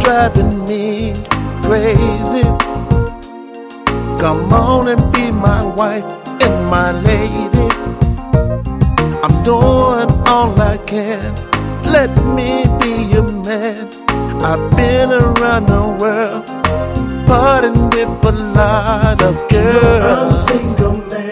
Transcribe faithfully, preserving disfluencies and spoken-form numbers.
driving me crazy. Come on and be my wife and my lady. I'm doing all I can. Let me be your man. I've been around the world, partying with a lot of girls. I'm single man.